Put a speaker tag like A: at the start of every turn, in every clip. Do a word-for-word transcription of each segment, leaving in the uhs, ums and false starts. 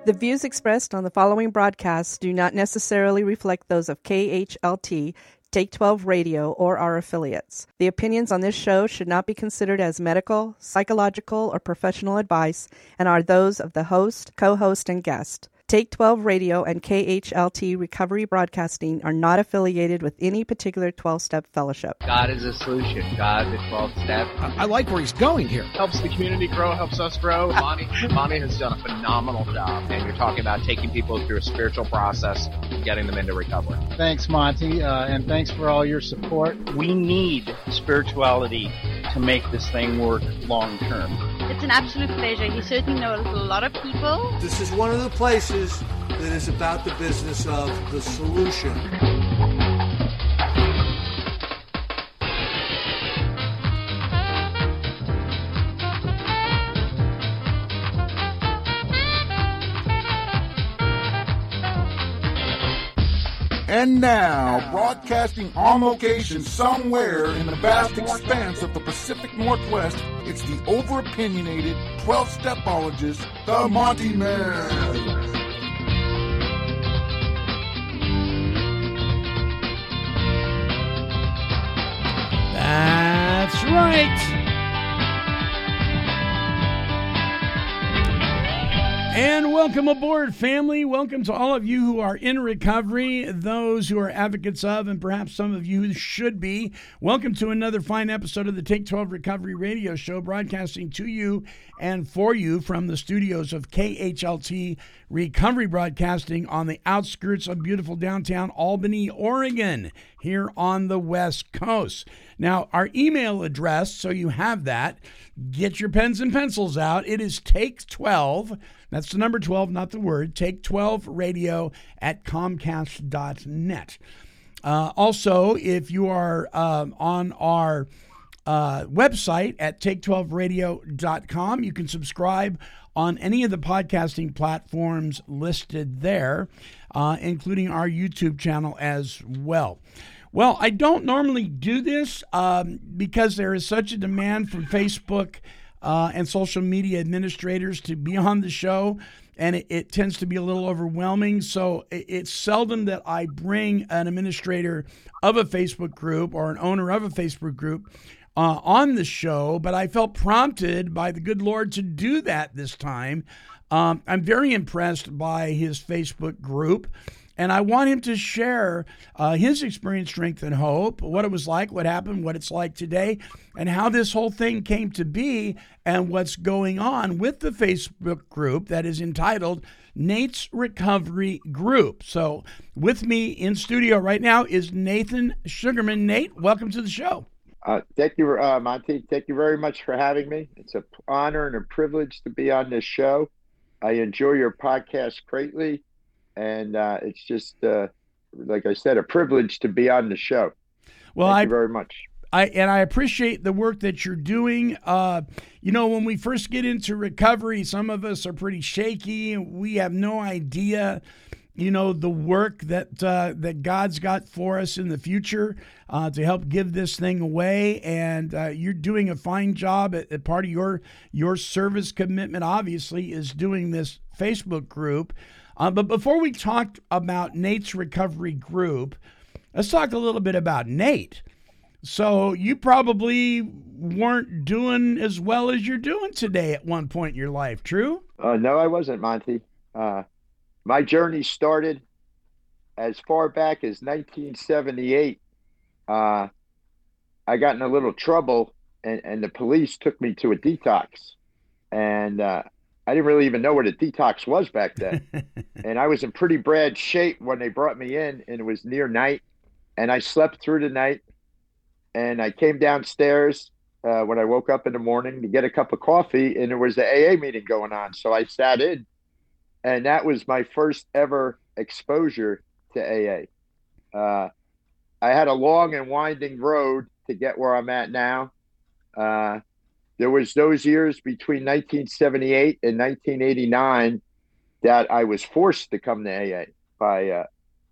A: The views expressed on the following broadcasts do not necessarily reflect those of K H L T, Take twelve Radio, or our affiliates. The opinions on this show should not be considered as medical, psychological, or professional advice and are those of the host, co-host, and guest. Take twelve Radio and K H L T Recovery Broadcasting are not affiliated with any particular twelve-step fellowship.
B: God is a solution. God is twelve-step.
C: I, I like where he's going here.
D: Helps the community grow, helps us grow. Monty, Monty has done a phenomenal job.
B: And you're talking about taking people through a spiritual process and getting them into recovery.
E: Thanks, Monty, uh, and thanks for all your support.
F: We need spirituality to make this thing work long term.
G: It's an absolute pleasure. He certainly knows a lot of people.
H: This is one of the places that is about the business of the solution.
I: And now, broadcasting on location somewhere in the vast expanse of the Pacific Northwest, it's the over-opinionated twelve-stepologist, the Monty Man.
C: That's right. And welcome aboard, family. Welcome to all of you who are in recovery, those who are advocates of, and perhaps some of you should be. Welcome to another fine episode of the Take twelve Recovery Radio Show, broadcasting to you and for you from the studios of K H L T Recovery Broadcasting on the outskirts of beautiful downtown Albany, Oregon, here on the West Coast. Now, our email address, so you have that, get your pens and pencils out. It is take twelve. That's the number twelve, not the word. take twelve radio at comcast dot net. Uh, also, if you are um, on our uh, website at take twelve radio dot com, you can subscribe on any of the podcasting platforms listed there, uh, including our YouTube channel as well. Well, I don't normally do this um, because there is such a demand from Facebook uh, and social media administrators to be on the show, and it, it tends to be a little overwhelming. So it, it's seldom that I bring an administrator of a Facebook group or an owner of a Facebook group uh, on the show, but I felt prompted by the good Lord to do that this time. Um, I'm very impressed by his Facebook group. And I want him to share uh, his experience, strength, and hope, what it was like, what happened, what it's like today, and how this whole thing came to be, and what's going on with the Facebook group that is entitled Nate's Recovery Group. So with me in studio right now is Nathan Sugarman. Nate, welcome to the show.
J: Uh, thank you, uh, Monty. Thank you very much for having me. It's an honor and a privilege to be on this show. I enjoy your podcast greatly. And uh, it's just, uh, like I said, a privilege to be on the show.
C: Well,
J: Thank
C: I,
J: you very much.
C: I and I appreciate the work that you're doing. Uh, you know, when we first get into recovery, some of us are pretty shaky. We have no idea, you know, the work that uh, that God's got for us in the future uh, to help give this thing away. And uh, you're doing a fine job. At, at part of your your service commitment, obviously, is doing this Facebook group. Uh, but before we talk about Nate's Recovery Group, let's talk a little bit about Nate. So you probably weren't doing as well as you're doing today at one point in your life, true?
J: Uh, no, I wasn't, Monty. Uh, my journey started as far back as nineteen seventy-eight. Uh, I got in a little trouble, and, and the police took me to a detox. And uh, I didn't really even know what a detox was back then. And I was in pretty bad shape when they brought me in, and it was near night. And I slept through the night. And I came downstairs uh, when I woke up in the morning to get a cup of coffee, and there was the A A meeting going on. So I sat in, and that was my first ever exposure to A A. Uh, I had a long and winding road to get where I'm at now. Uh, There was those years between nineteen seventy-eight and nineteen eighty-nine that I was forced to come to A A by uh,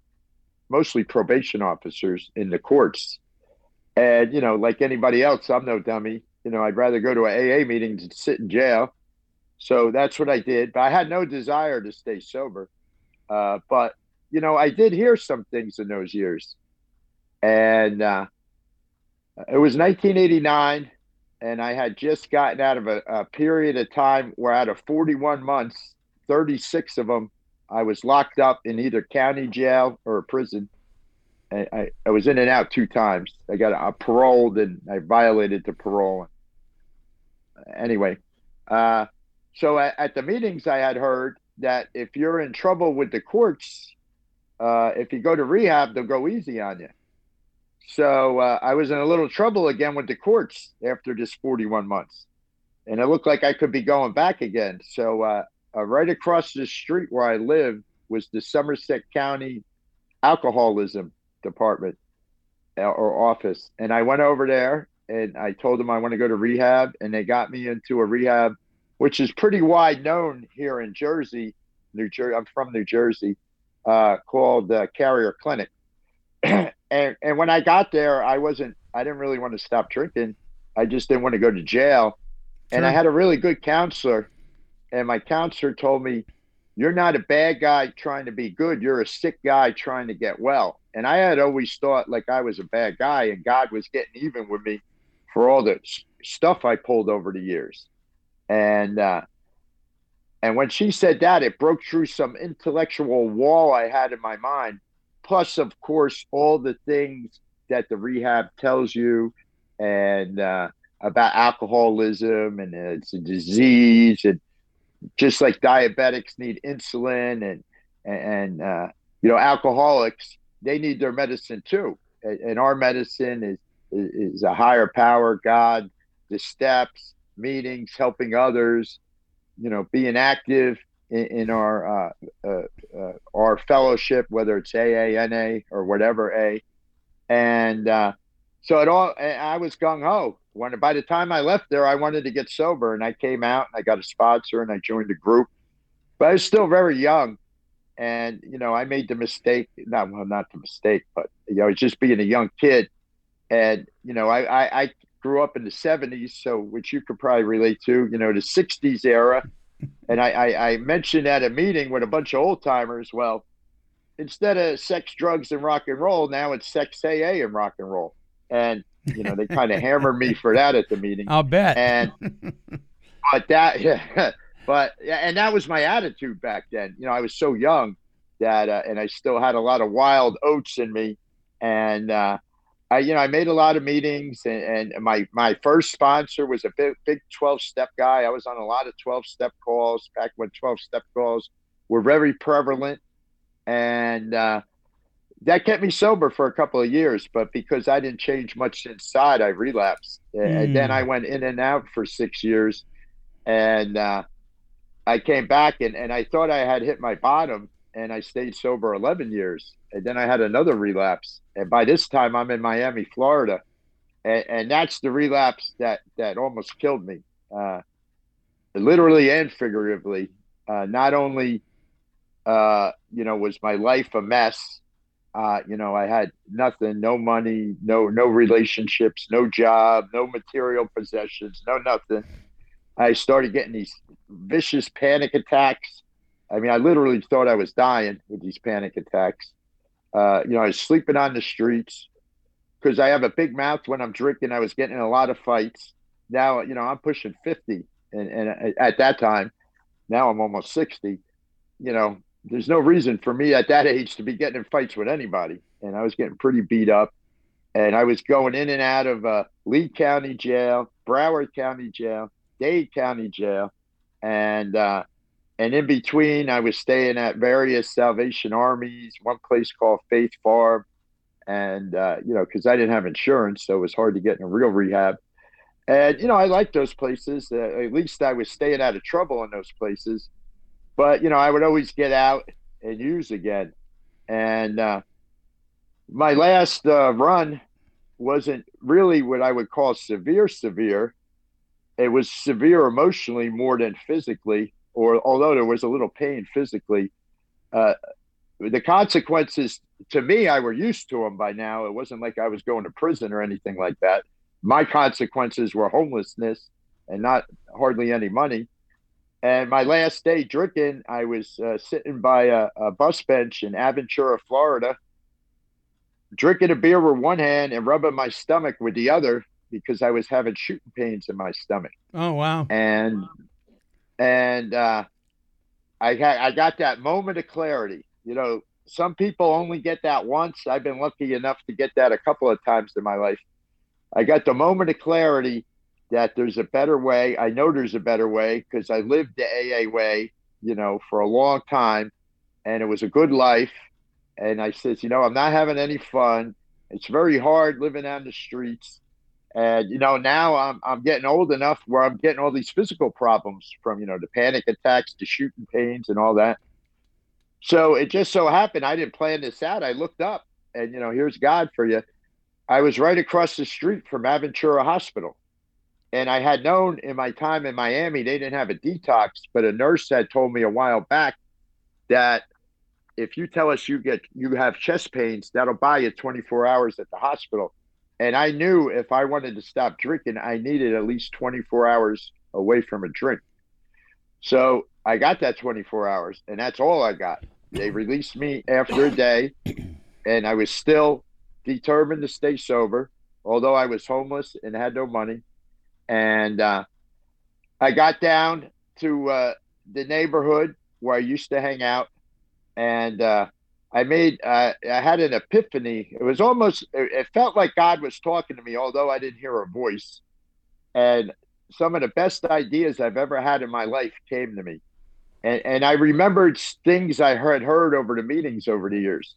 J: mostly probation officers in the courts. And, you know, like anybody else, I'm no dummy. You know, I'd rather go to an A A meeting than sit in jail. So that's what I did. But I had no desire to stay sober. Uh, but, you know, I did hear some things in those years. And uh, it was nineteen eighty-nine, and I had just gotten out of a, a period of time where out of forty-one months, thirty-six of them, I was locked up in either county jail or a prison. I, I, I was in and out two times. I got uh, paroled, and I violated the parole. Anyway, uh, so at, at the meetings, I had heard that if you're in trouble with the courts, uh, if you go to rehab, they'll go easy on you. So uh, I was in a little trouble again with the courts after this forty-one months. And it looked like I could be going back again. So uh, uh, right across the street where I lived was the Somerset County Alcoholism Department or office. And I went over there and I told them I want to go to rehab. And they got me into a rehab, which is pretty wide known here in Jersey, New Jersey. I'm from New Jersey, uh, called uh, Carrier Clinic. And and when I got there, I wasn't, I didn't really want to stop drinking. I just didn't want to go to jail. Sure. And I had a really good counselor. And my counselor told me, you're not a bad guy trying to be good. You're a sick guy trying to get well. And I had always thought like I was a bad guy and God was getting even with me for all the stuff I pulled over the years. And, uh, and when she said that, it broke through some intellectual wall I had in my mind. Plus, of course, all the things that the rehab tells you and uh, about alcoholism and uh, it's a disease, and just like diabetics need insulin and, and uh, you know, alcoholics, they need their medicine too. And, and our medicine is, is, is a higher power, God, the steps, meetings, helping others, you know, being active in, in our uh, uh, uh, our fellowship, whether it's A A, N A, or whatever A. And uh, so it all, I was gung ho. When by the time I left there, I wanted to get sober, and I came out and I got a sponsor and I joined a group. But I was still very young, and you know, I made the mistake. Not well, not the mistake, but you know, just being a young kid, and you know, I I, I grew up in the seventies, so which you could probably relate to. You know, the sixties era. And I, I, I mentioned at a meeting with a bunch of old timers, well, instead of sex, drugs, and rock and roll, now it's sex, A A, and rock and roll. And, you know, they kind of hammered me for that at the meeting.
C: I'll bet.
J: And, but that, yeah, but, and that was my attitude back then. You know, I was so young that, uh, and I still had a lot of wild oats in me. And, uh, I, you know, I made a lot of meetings, and, and my, my first sponsor was a big, big twelve-step guy. I was on a lot of twelve-step calls back when twelve-step calls were very prevalent. And uh, that kept me sober for a couple of years. But because I didn't change much inside, I relapsed. Mm. And then I went in and out for six years. And uh, I came back, and, and I thought I had hit my bottom, and I stayed sober eleven years. And then I had another relapse. And by this time, I'm in Miami, Florida. And, and that's the relapse that, that almost killed me, uh, literally and figuratively. Uh, not only, uh, you know, was my life a mess. Uh, you know, I had nothing, no money, no no relationships, no job, no material possessions, no nothing. I started getting these vicious panic attacks. I mean, I literally thought I was dying with these panic attacks. Uh, you know, I was sleeping on the streets because I have a big mouth when I'm drinking. I was getting in a lot of fights. Now, you know, I'm pushing fifty. And, and at that time, now I'm almost sixty. You know, there's no reason for me at that age to be getting in fights with anybody. And I was getting pretty beat up. And I was going in and out of uh, Lee County Jail, Broward County Jail, Dade County Jail. And, uh, And in between, I was staying at various Salvation Armies, one place called Faith Farm. And, uh, you know, because I didn't have insurance, so it was hard to get in a real rehab. And, you know, I liked those places. Uh, at least I was staying out of trouble in those places. But, you know, I would always get out and use again. And uh, my last uh, run wasn't really what I would call severe, severe. It was severe emotionally more than physically. Or although there was a little pain physically, uh, the consequences to me, I were used to them by now. It wasn't like I was going to prison or anything like that. My consequences were homelessness and not hardly any money. And my last day drinking, I was uh, sitting by a, a bus bench in Aventura, Florida, drinking a beer with one hand and rubbing my stomach with the other because I was having shooting pains in my stomach.
C: Oh, wow.
J: And and uh, I got I got that moment of clarity. You know, some people only get that once. I've been lucky enough to get that a couple of times in my life. I got the moment of clarity that there's a better way. I know there's a better way because I lived the A A way, you know, for a long time, and it was a good life. And I says, you know, I'm not having any fun. It's very hard living on the streets. And, you know, now I'm I'm getting old enough where I'm getting all these physical problems from, you know, the panic attacks, the shooting pains and all that. So it just so happened I didn't plan this out. I looked up and, you know, here's God for you. I was right across the street from Aventura Hospital. And I had known in my time in Miami, they didn't have a detox, but a nurse had told me a while back that if you tell us you get you have chest pains, that'll buy you twenty-four hours at the hospital. And I knew if I wanted to stop drinking, I needed at least twenty-four hours away from a drink. So I got that twenty-four hours, and that's all I got. They released me after a day, and I was still determined to stay sober, although I was homeless and had no money. And uh, I got down to uh, the neighborhood where I used to hang out, and uh, I made, uh, I had an epiphany. It was almost, it felt like God was talking to me, although I didn't hear a voice. And some of the best ideas I've ever had in my life came to me. And, and I remembered things I had heard over the meetings over the years.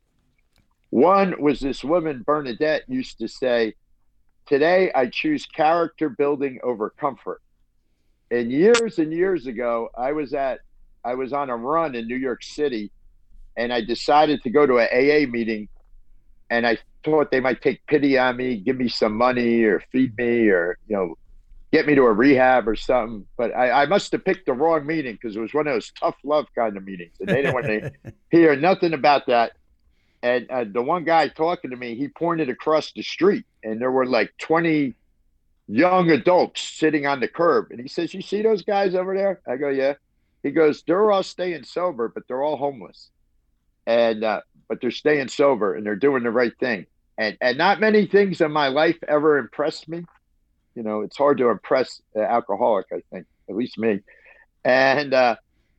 J: One was this woman, Bernadette, used to say, today I choose character building over comfort. And years and years ago, I was at, I was on a run in New York City, and I decided to go to an A A meeting, and I thought they might take pity on me, give me some money or feed me or, you know, get me to a rehab or something. But I, I must have picked the wrong meeting because it was one of those tough love kind of meetings. And they didn't want to hear nothing about that. And uh, the one guy talking to me, he pointed across the street, and there were like twenty young adults sitting on the curb. And he says, you see those guys over there? I go, yeah. He goes, they're all staying sober, but they're all homeless. And uh, but they're staying sober, and they're doing the right thing. And and not many things in my life ever impressed me. You know, it's hard to impress an alcoholic, I think, at least me. And uh,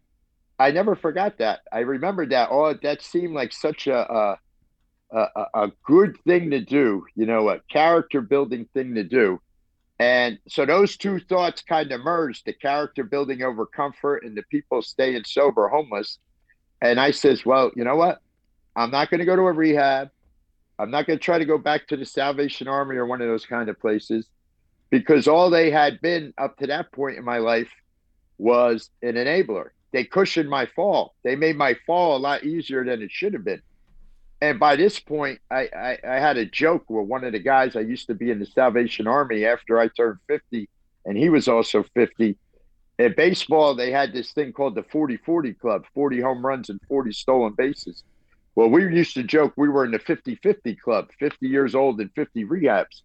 J: I never forgot that. I remembered that. Oh, that seemed like such a, a a a good thing to do. You know, a character building thing to do. And so those two thoughts kind of merged: the character building over comfort, and the people staying sober, homeless. And I says, well, you know what? I'm not going to go to a rehab. I'm not going to try to go back to the Salvation Army or one of those kind of places, because all they had been up to that point in my life was an enabler. They cushioned my fall. They made my fall a lot easier than it should have been. And by this point, I, I, I had a joke with one of the guys I used to be in the Salvation Army after I turned fifty, and he was also fifty. In baseball, they had this thing called the forty forty Club, forty home runs and forty stolen bases. Well, we used to joke we were in the fifty fifty Club, fifty years old and fifty rehabs.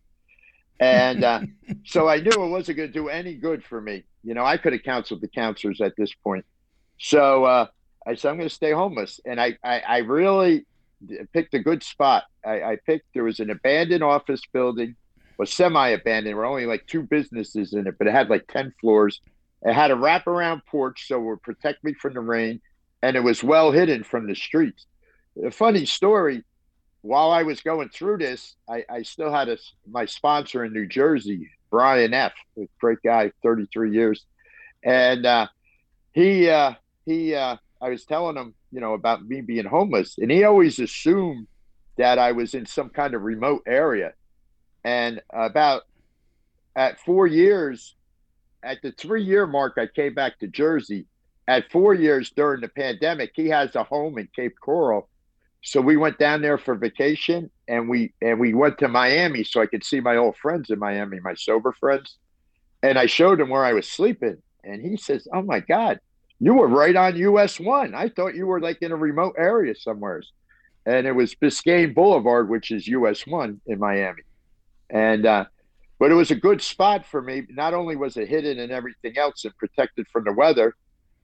J: And uh, so I knew it wasn't going to do any good for me. You know, I could have counseled the counselors at this point. So uh, I said, I'm going to stay homeless. And I, I, I really picked a good spot. I, I picked, there was an abandoned office building, was semi-abandoned. There were only like two businesses in it, but it had like ten floors. It had a wraparound porch, so it would protect me from the rain, and it was well hidden from the streets. A funny story, while I was going through this, I, I still had a, my sponsor in New Jersey, Brian F., a great guy, thirty-three years. And uh, he, uh, he, uh, I was telling him, you know, about me being homeless, and he always assumed that I was in some kind of remote area. And about at four years, at the three-year mark, I came back to Jersey. At four years during the pandemic, he has a home in Cape Coral. So we went down there for vacation, and we and we went to Miami so I could see my old friends in Miami, my sober friends. And I showed him where I was sleeping. And he says, oh, my God, you were right on U S one. I thought you were like in a remote area somewhere. And it was Biscayne Boulevard, which is U S one in Miami. And uh but it was a good spot for me. Not only was it hidden and everything else and protected from the weather,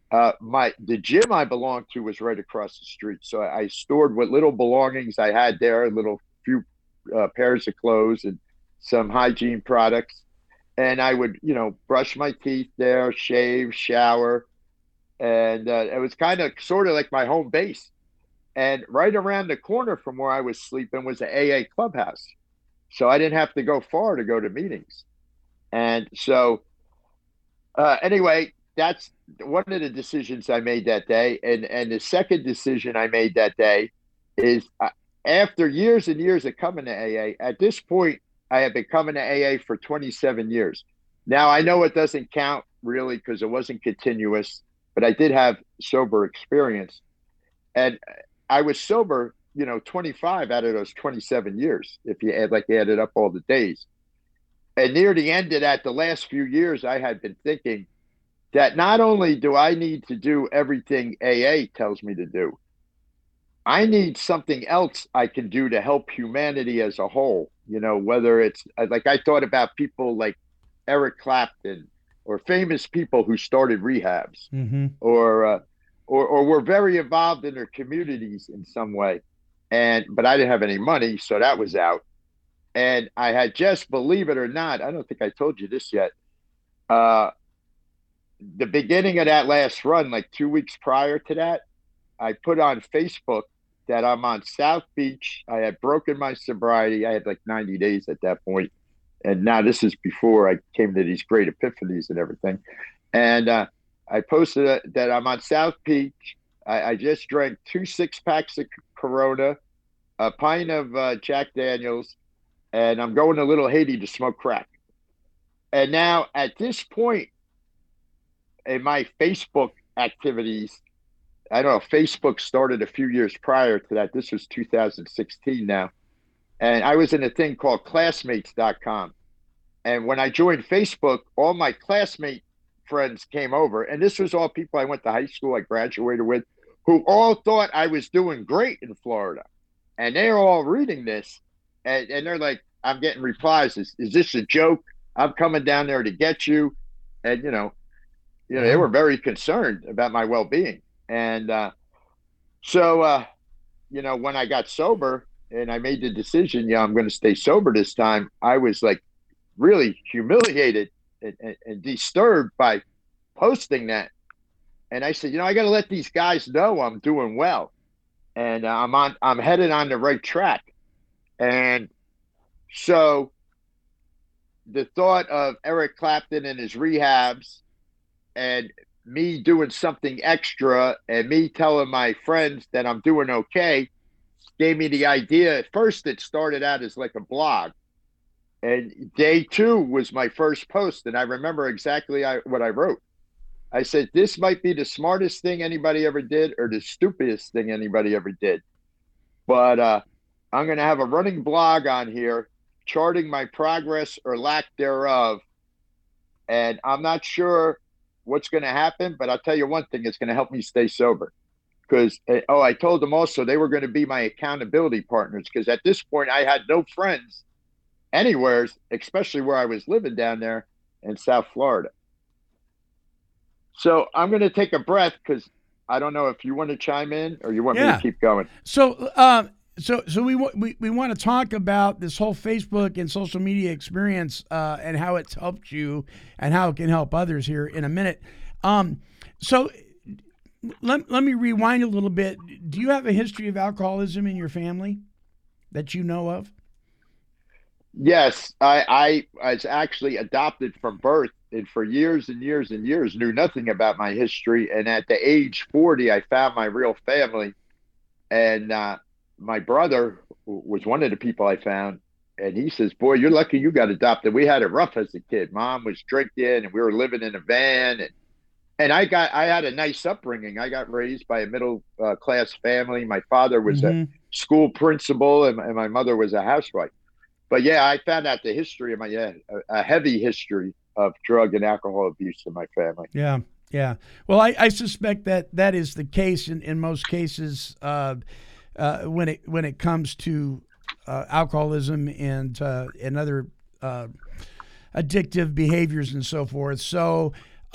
J: uh, my the gym I belonged to was right across the street. So I, I stored what little belongings I had there, a little few uh, pairs of clothes and some hygiene products. And I would, you know, brush my teeth there, shave, shower. And uh, it was kind of sort of like my home base. And right around the corner from where I was sleeping was the A A clubhouse. So I didn't have to go far to go to meetings. And so uh, anyway, that's one of the decisions I made that day. And, and the second decision I made that day is uh, after years and years of coming to A A, at this point, I have been coming to A A for twenty-seven years. Now, I know it doesn't count really because it wasn't continuous, but I did have sober experience. And I was sober, you know, twenty-five out of those twenty-seven years, if you add, like, added up all the days. And near the end of that, the last few years, I had been thinking that not only do I need to do everything A A tells me to do, I need something else I can do to help humanity as a whole. You know, whether it's like I thought about people like Eric Clapton or famous people who started rehabs
C: mm-hmm.
J: or, uh, or or were very involved in their communities in some way. And but I didn't have any money, so that was out. And I had just, believe it or not, I don't think I told you this yet. Uh, the beginning of that last run, like two weeks prior to that, I put on Facebook that I'm on South Beach. I had broken my sobriety. I had like ninety days at that point. And now this is before I came to these great epiphanies and everything. And uh, I posted a, that I'm on South Beach. I, I just drank two six packs of Corona, a pint of uh, Jack Daniels, and I'm going to Little Haiti to smoke crack. And now at this point in my Facebook activities, I don't know, Facebook started a few years prior to that. This was two thousand sixteen now. And I was in a thing called classmates dot com. And when I joined Facebook, all my classmate friends came over. And this was all people I went to high school, I graduated with, who all thought I was doing great in Florida. And they're all reading this. And, and they're like, I'm getting replies. Is, is this a joke? I'm coming down there to get you. And, you know, you know, they were very concerned about my well-being. And uh, so, uh, you know, when I got sober and I made the decision, yeah, I'm going to stay sober this time, I was like really humiliated and, and, and disturbed by posting that. And I said, you know, I got to let these guys know I'm doing well. And uh, I'm on, I'm headed on the right track. And so the thought of Eric Clapton and his rehabs and me doing something extra and me telling my friends that I'm doing okay gave me the idea. At first, it started out as like a blog. And day two was my first post. And I remember exactly what I wrote. I said, this might be the smartest thing anybody ever did or the stupidest thing anybody ever did. But uh, I'm going to have a running blog on here charting my progress or lack thereof. And I'm not sure what's going to happen, but I'll tell you one thing, it's going to help me stay sober. Because, oh, I told them also they were going to be my accountability partners, because at this point I had no friends anywhere, especially where I was living down there in South Florida. So I'm going to take a breath because I don't know if you want to chime in or you want
C: yeah.
J: me to keep going.
C: So, um, so, so we we we want to talk about this whole Facebook and social media experience uh, and how it's helped you and how it can help others here in a minute. Um, so, let let me rewind a little bit. Do you have a history of alcoholism in your family that you know of?
J: Yes, I, I was actually adopted from birth, and for years and years and years knew nothing about my history. And at the age forty, I found my real family. And uh, my brother was one of the people I found. And he says, boy, you're lucky you got adopted. We had it rough as a kid. Mom was drinking and we were living in a van. And, and I got I had a nice upbringing. I got raised by a middle uh, class family. My father was mm-hmm. a school principal and, and my mother was a housewife. But yeah, I found out the history of my, yeah, a, a heavy history of drug and alcohol abuse in my family.
C: Yeah, yeah. Well, I, I suspect that that is the case in, in most cases uh, uh, when it when it comes to uh, alcoholism and uh, and other uh, addictive behaviors and so forth. So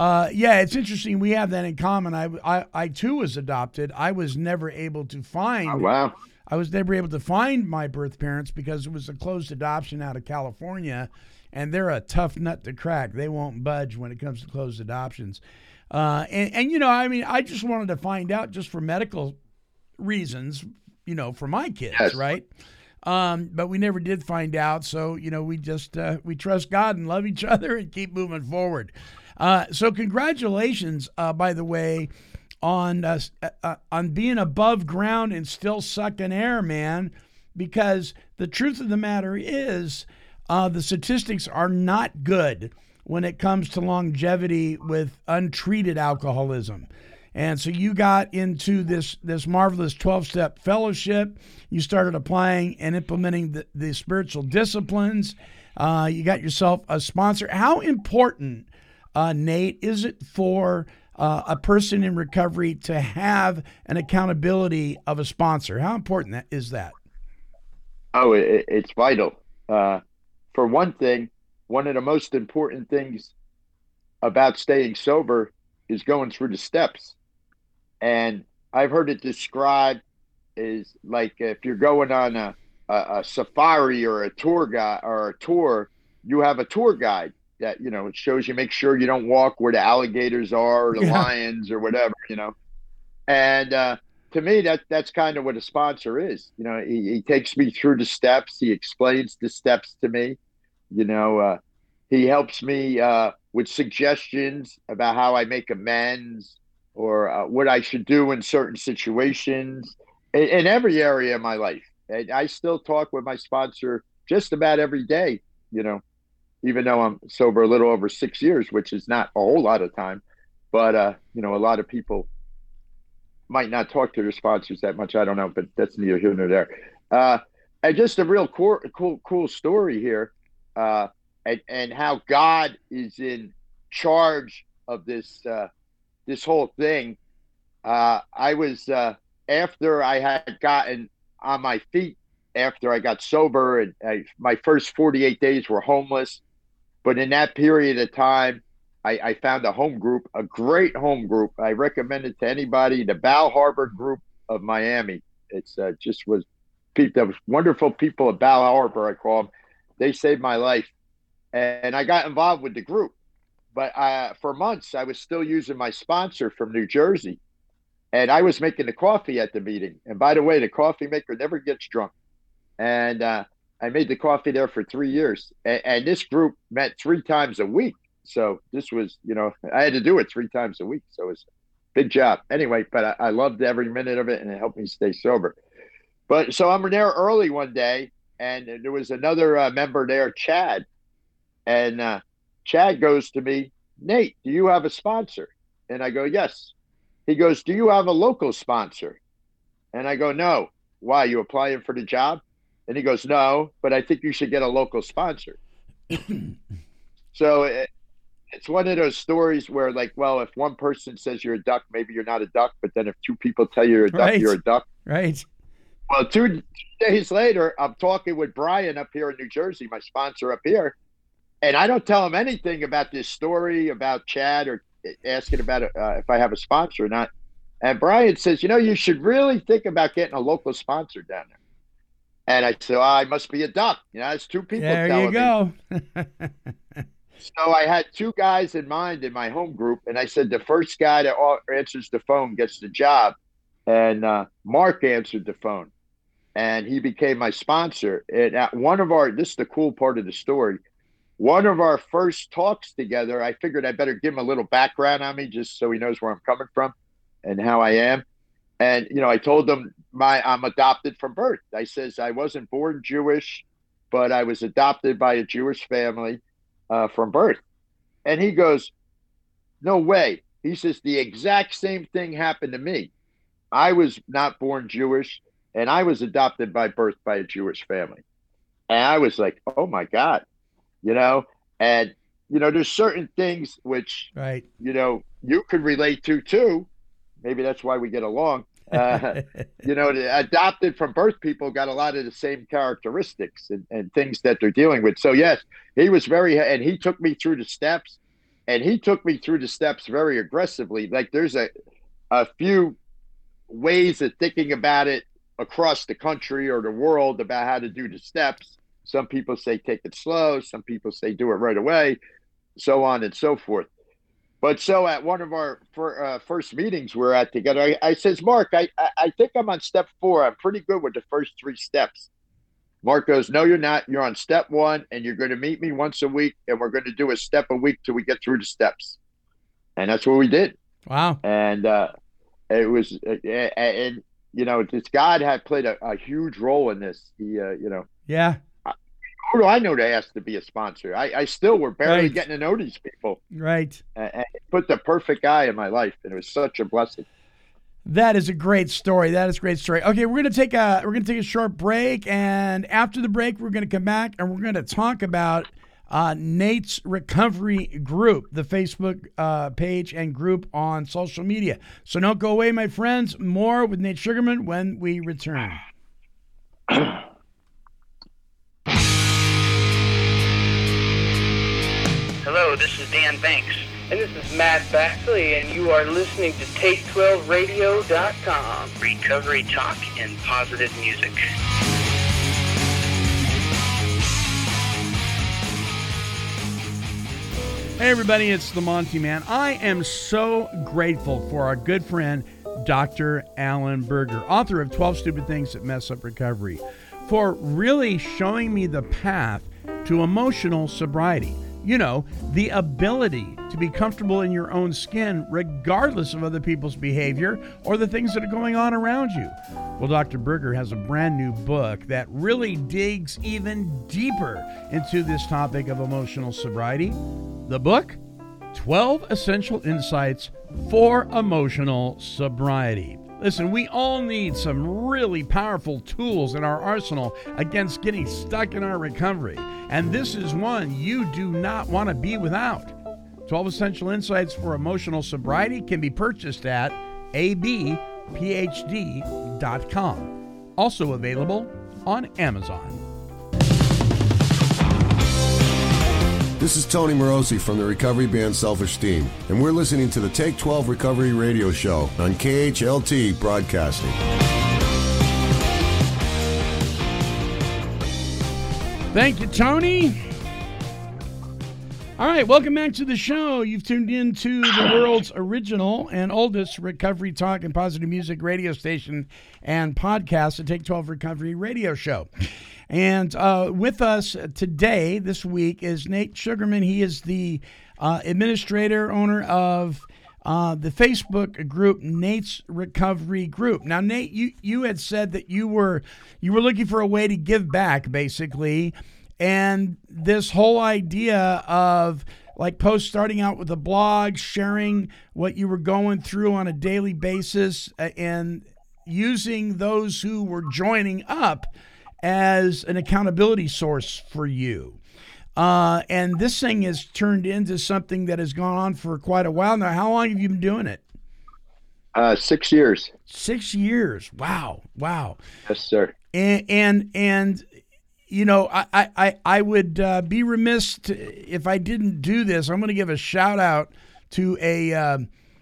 C: Uh, yeah, it's interesting. We have that in common. I, I, I too was adopted. I was never able to find.
J: Oh, wow.
C: I was never able to find my birth parents because it was a closed adoption out of California, and they're a tough nut to crack. They won't budge when it comes to closed adoptions. Uh, and, and, you know, I mean, I just wanted to find out just for medical reasons, you know, for my kids,
J: yes.
C: right? Um, but we never did find out. So, you know, we just, uh, we trust God and love each other and keep moving forward. Uh, so congratulations, uh, by the way, on uh, uh, on being above ground and still sucking air, man, because the truth of the matter is uh, the statistics are not good when it comes to longevity with untreated alcoholism. And so you got into this this marvelous twelve-step fellowship. You started applying and implementing the, the spiritual disciplines. Uh, you got yourself a sponsor. How important, uh, Nate, is it for uh, a person in recovery to have an accountability of a sponsor? How important that is that?
J: Oh, it, it's vital. Uh, for one thing, one of the most important things about staying sober is going through the steps. And I've heard it described as like if you're going on a, a, a safari or a tour guide or a tour, you have a tour guide that, you know, it shows you, make sure you don't walk where the alligators are or the
C: Yeah.
J: lions or whatever, you know. And uh, to me, that that's kind of what a sponsor is. You know, he, he takes me through the steps. He explains the steps to me. You know, uh, he helps me uh, with suggestions about how I make amends or uh, what I should do in certain situations in, in every area of my life. And I still talk with my sponsor just about every day, you know, even though I'm sober a little over six years, which is not a whole lot of time. But, uh, you know, a lot of people might not talk to their sponsors that much. I don't know, but that's neither here nor there. Uh, and just a real cool, cool, cool story here. Uh, and, and how God is in charge of this, uh, this whole thing. Uh, I was, uh, after I had gotten on my feet, after I got sober, and I, my first forty-eight days were homeless. But in that period of time, I, I found a home group, a great home group. I recommend it to anybody, the Bal Harbor group of Miami. It's uh, just was people, those wonderful people at Bal Harbor, I call them. They saved my life. And I got involved with the group. But uh, for months, I was still using my sponsor from New Jersey. And I was making the coffee at the meeting. And by the way, the coffee maker never gets drunk. And uh, I made the coffee there for three years. And, and this group met three times a week. So this was, you know, I had to do it three times a week. So it was a big job. Anyway, but I, I loved every minute of it, and it helped me stay sober. But so I'm there early one day, and there was another uh, member there, Chad. And uh, Chad goes to me, Nate, do you have a sponsor? And I go, yes. He goes, do you have a local sponsor? And I go, no. Why, you applying for the job? And he goes, no, but I think you should get a local sponsor. So it, it's one of those stories where, like, well, if one person says you're a duck, maybe you're not a duck. But then if two people tell you you're a duck,
C: Right.
J: you're a duck.
C: Right.
J: Well, two days later, I'm talking with Brian up here in New Jersey, my sponsor up here. And I don't tell him anything about this story about Chad or asking about it, uh, if I have a sponsor or not. And Brian says, you know, you should really think about getting a local sponsor down there. And I said, oh, I must be a duck. You know, it's two people
C: There
J: telling
C: you go.
J: me. So I had two guys in mind in my home group. And I said, the first guy that answers the phone gets the job. And uh, Mark answered the phone. And he became my sponsor. And at one of our, this is the cool part of the story, one of our first talks together, I figured I better give him a little background on me just so he knows where I'm coming from and how I am. And, you know, I told him my I'm adopted from birth. I says I wasn't born Jewish, but I was adopted by a Jewish family uh, from birth. And he goes, no way. He says the exact same thing happened to me. I was not born Jewish, and I was adopted by birth by a Jewish family. And I was like, oh, my God. You know, and, you know, there's certain things which,
C: Right.
J: you know, you could relate to, too. Maybe that's why we get along. Uh, you know, the adopted from birth people got a lot of the same characteristics and, and things that they're dealing with. So, yes, he was very, and he took me through the steps. and he took me through the steps very aggressively. Like there's a, a few ways of thinking about it across the country or the world about how to do the steps. Some people say take it slow. Some people say do it right away, so on and so forth. But so at one of our for, uh, first meetings we're at together, I, I says, Mark, I, I think I'm on step four. I'm pretty good with the first three steps. Mark goes, no, you're not. You're on step one, and you're going to meet me once a week, and we're going to do a step a week till we get through the steps. And that's what we did.
C: Wow.
J: And uh, it was, uh, and, you know, this God had played a, a huge role in this. He, uh, you know.
C: Yeah.
J: Who do I know to ask to be a sponsor? I, I still were barely
C: Right.
J: getting to know these people.
C: Right.
J: And, and it put the perfect guy in my life, and it was such a blessing.
C: That is a great story. That is a great story. Okay, we're gonna take a we're gonna take a short break, and after the break, we're gonna come back and we're gonna talk about uh, Nate's Recovery Group, the Facebook uh, page and group on social media. So don't go away, my friends. More with Nate Sugarman when we return.
K: Hello, this is Dan Banks. And this is Matt Baxley, and you are listening to Take twelve radio dot com. Recovery talk and positive music.
C: Hey everybody, it's the Monty Man. I am so grateful for our good friend, Doctor Alan Berger, author of twelve Stupid Things That Mess Up Recovery, for really showing me the path to emotional sobriety. You know, the ability to be comfortable in your own skin regardless of other people's behavior or the things that are going on around you. Well, Doctor Berger has a brand new book that really digs even deeper into this topic of emotional sobriety. The book, twelve Essential Insights for Emotional Sobriety. Listen, we all need some really powerful tools in our arsenal against getting stuck in our recovery. And this is one you do not want to be without. twelve Essential Insights for Emotional Sobriety can be purchased at a b p h d dot com. Also available on Amazon.
L: This is Tony Morosi from the recovery band Self-Esteem, and we're listening to the Take twelve Recovery Radio Show on K H L T Broadcasting.
C: Thank you, Tony. All right, welcome back to the show. You've tuned in to the world's original and oldest recovery talk and positive music radio station and podcast, the Take twelve Recovery Radio Show. And uh, with us today, this week, is Nate Sugarman. He is the uh, administrator, owner of uh, the Facebook group, Nate's Recovery Group. Now, Nate, you, you had said that you were you were looking for a way to give back, basically. And this whole idea of like post starting out with a blog, sharing what you were going through on a daily basis, uh, and using those who were joining up as an accountability source for you. Uh, and this thing has turned into something that has gone on for quite a while now. How long have you been doing it?
J: Uh, six years.
C: Six years. Wow. Wow.
J: Yes, sir.
C: And, and, and you know, I, I, I would uh, be remiss to, if I didn't do this. I'm going to give a shout out to a, uh,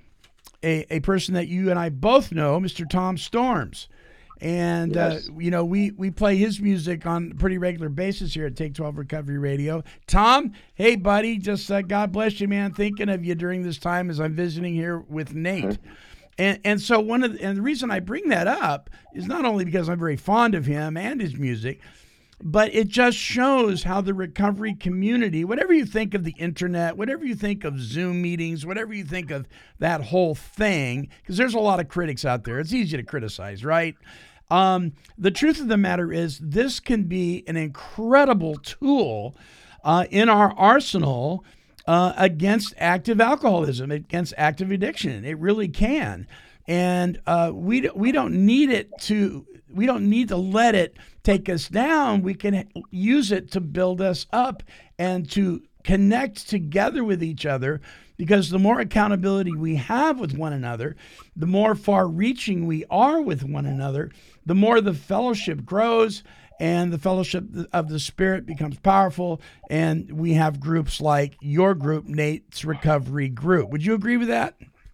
C: a, a person that you and I both know, Mister Tom Storms. And, yes. uh, you know, we, we play his music on a pretty regular basis here at Take twelve Recovery Radio. Tom, hey, buddy, just uh, God bless you, man. Thinking of you during this time as I'm visiting here with Nate. Mm-hmm. And and so one of the, and the reason I bring that up is not only because I'm very fond of him and his music, but it just shows how the recovery community, whatever you think of the internet, whatever you think of Zoom meetings, whatever you think of that whole thing, because there's a lot of critics out there. It's easy to criticize, right? Um, the truth of the matter is this can be an incredible tool uh, in our arsenal uh, against active alcoholism, against active addiction. It really can. And uh, we we don't need it to we don't need to let it take us down. We can use it to build us up and to connect together with each other, because the more accountability we have with one another, the more far-reaching we are with one another, the more the fellowship grows, and the fellowship of the Spirit becomes powerful. And we have groups like your group, Nate's Recovery Group. Would you agree with that?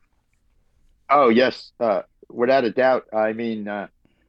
J: Oh, yes, uh, without a doubt. I mean, uh,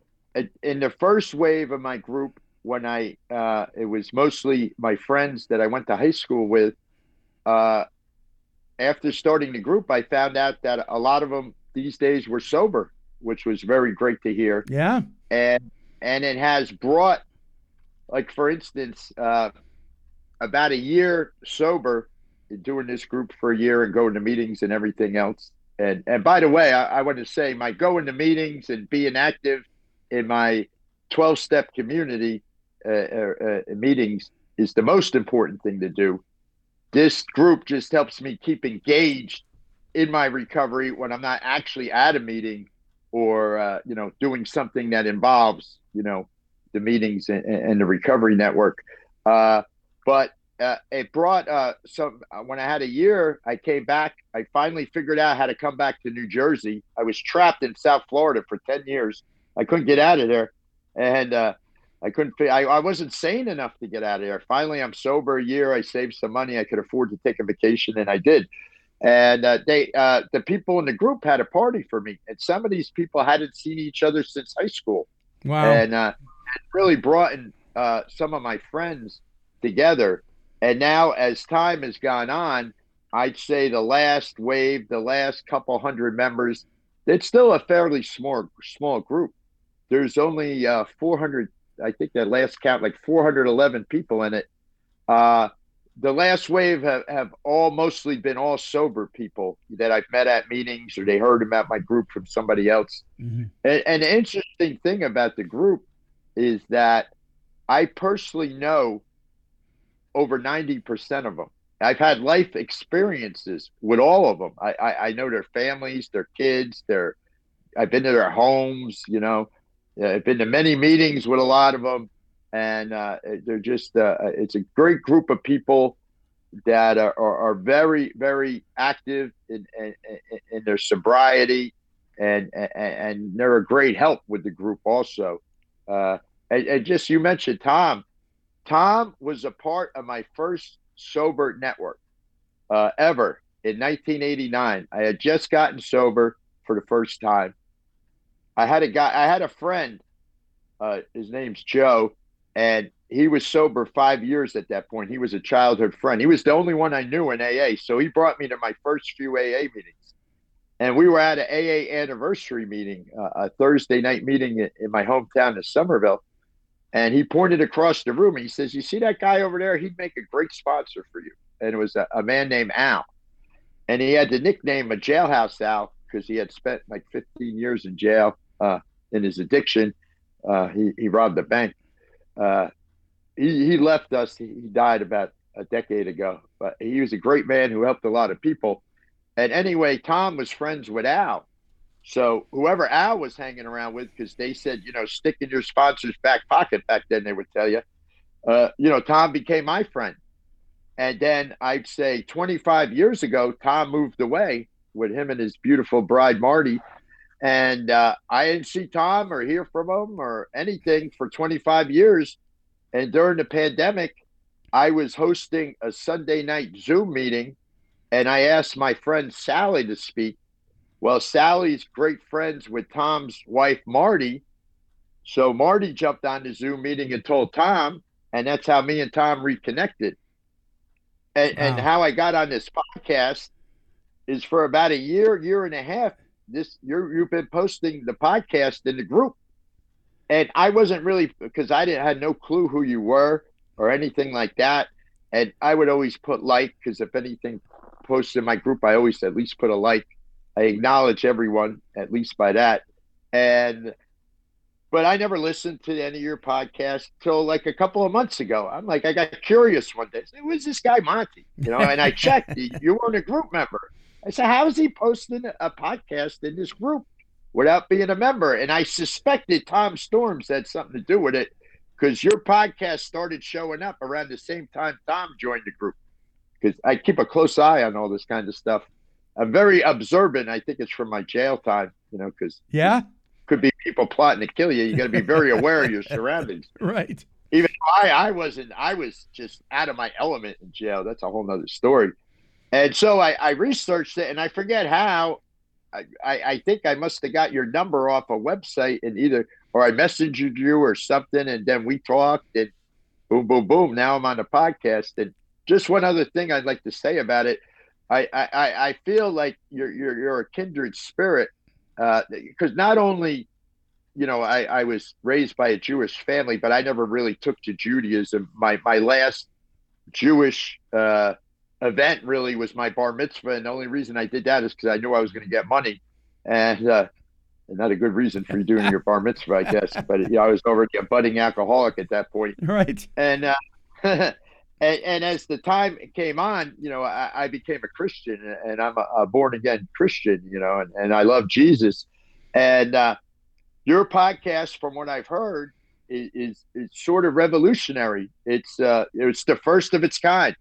J: in the first wave of my group, when I, uh, it was mostly my friends that I went to high school with. Uh, after starting the group, I found out that a lot of them these days were sober, which was very great to hear.
C: Yeah.
J: And, and it has brought, like, for instance, uh, about a year sober, doing this group for a year and going to meetings and everything else. And, and by the way, I, I want to say my going to meetings and being active in my twelve-step community uh, uh, meetings is the most important thing to do. This group just helps me keep engaged in my recovery when I'm not actually at a meeting or, uh, you know, doing something that involves, you know, the meetings and, and the recovery network. Uh, but uh, it brought uh, some, when I had a year, I came back. I finally figured out how to come back to New Jersey. I was trapped in South Florida for ten years. I couldn't get out of there. And uh, I couldn't, I, I wasn't sane enough to get out of there. Finally, I'm sober a year. I saved some money. I could afford to take a vacation, and I did. And uh, they, uh, the people in the group had a party for me. And some of these people hadn't seen each other since high school.
C: Wow.
J: And uh, it really brought in uh, some of my friends together. And now, as time has gone on, I'd say the last wave, the last couple hundred members, it's still a fairly small, small group. There's only uh, four hundred, I think that last count, like four hundred eleven people in it. Uh, the last wave have, have all mostly been all sober people that I've met at meetings, or they heard about my group from somebody else.
C: Mm-hmm.
J: And, and the interesting thing about the group is that I personally know over ninety percent of them. I've had life experiences with all of them. I, I, I know their families, their kids, their, I've been to their homes, you know. I've been to many meetings with a lot of them, and uh, they're just, uh, it's a great group of people that are, are, are very, very active in, in, in their sobriety, and, and, and they're a great help with the group also. Uh, and, and just, you mentioned Tom. Tom was a part of my first sober network uh, ever in nineteen eighty-nine. I had just gotten sober for the first time. I had a guy, I had a friend, uh, his name's Joe, and he was sober five years at that point. He was a childhood friend. He was the only one I knew in A A. So he brought me to my first few A A meetings. And we were at an A A anniversary meeting, uh, a Thursday night meeting in, in my hometown of Somerville. And he pointed across the room and he says, "You see that guy over there? He'd make a great sponsor for you." And it was a, a man named Al. And he had the nickname of Jailhouse Al because he had spent like fifteen years in jail. Uh, in his addiction, uh, he, he robbed a bank. Uh, he, he left us. He, he died about a decade ago, but he was a great man who helped a lot of people. And anyway, Tom was friends with Al. So whoever Al was hanging around with, because they said, you know, stick in your sponsor's back pocket back then, they would tell you, uh, you know, Tom became my friend. And then I'd say twenty-five years ago, Tom moved away with him and his beautiful bride, Marty. And uh, I didn't see Tom or hear from him or anything for twenty-five years. And during the pandemic, I was hosting a Sunday night Zoom meeting, and I asked my friend Sally to speak. Well, Sally's great friends with Tom's wife, Marty. So Marty jumped on the Zoom meeting and told Tom, and that's how me and Tom reconnected. And, wow. and how I got on this podcast is for about a year, year and a half. This you're, you've been posting the podcast in the group, and I wasn't really, because I didn't had no clue who you were or anything like that. And I would always put like, because if anything posted in my group, I always at least put a like. I acknowledge everyone at least by that. And but I never listened to any of your podcasts till like a couple of months ago. I'm like, I got curious one day. I said, "Who's this guy Monty?" You know, and I checked. You weren't a group member. I said, "How is he posting a podcast in this group without being a member?" And I suspected Tom Storms had something to do with it, because your podcast started showing up around the same time Tom joined the group. Because I keep a close eye on all this kind of stuff. I'm very observant. I think it's from my jail time, you know, because
C: yeah,
J: could be people plotting to kill you. You got to be very aware of your surroundings.
C: Right.
J: Even I, I wasn't, I was just out of my element in jail. That's a whole nother story. And so I, I researched it, and I forget how. I, I, I think I must have got your number off a website, and either, or I messaged you or something, and then we talked, and boom, boom, boom. Now I'm on the podcast. And just one other thing I'd like to say about it. I, I, I feel like you're, you're, you're a kindred spirit, uh, because not only, you know, I, I was raised by a Jewish family, but I never really took to Judaism. My, my last Jewish, uh, event really was my bar mitzvah, and the only reason I did that is because I knew I was going to get money, and uh, not a good reason for you doing your bar mitzvah, I guess. But you know, I was already a budding alcoholic at that point,
C: right?
J: And uh, and, and as the time came on, you know, I, I became a Christian, and I'm a, a born again Christian, you know, and, and I love Jesus. And uh, your podcast, from what I've heard, is is, is sort of revolutionary. It's uh, it's the first of its kind.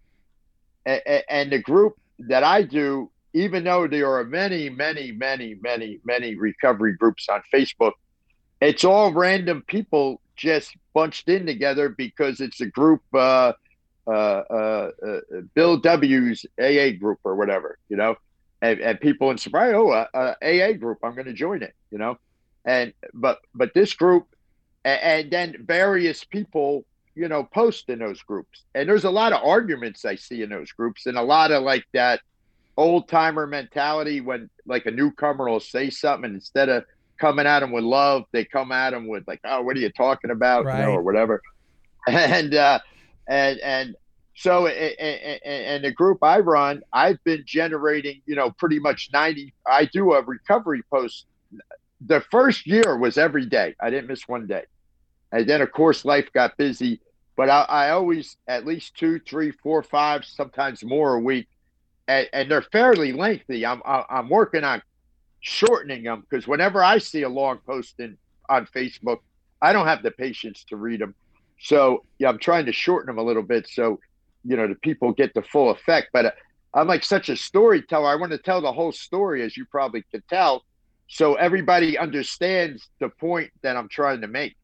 J: And the group that I do, even though there are many, many, many, many, many recovery groups on Facebook, it's all random people just bunched in together because it's a group, uh, uh, uh, uh, Bill W's A A group or whatever, you know, and, and people in sobriety, oh, uh, uh, A A group, I'm going to join it, you know, and but but this group, and, and then various people, you know, post in those groups. And there's a lot of arguments I see in those groups, and a lot of like that old timer mentality when like a newcomer will say something, and instead of coming at them with love, they come at them with like, oh, what are you talking about?
C: Right.
J: You know, or whatever. And, uh, and, and so, and, and the group I run, I've been generating, you know, pretty much ninety, I do a recovery post. The first year was every day. I didn't miss one day. And then of course life got busy. But I, I always at least two, three, four, five, sometimes more a week, and, and they're fairly lengthy. I'm I'm working on shortening them because whenever I see a long post in, on Facebook, I don't have the patience to read them. So yeah, I'm trying to shorten them a little bit so you know the people get the full effect. But uh, I'm like such a storyteller. I want to tell the whole story, as you probably could tell, so everybody understands the point that I'm trying to make.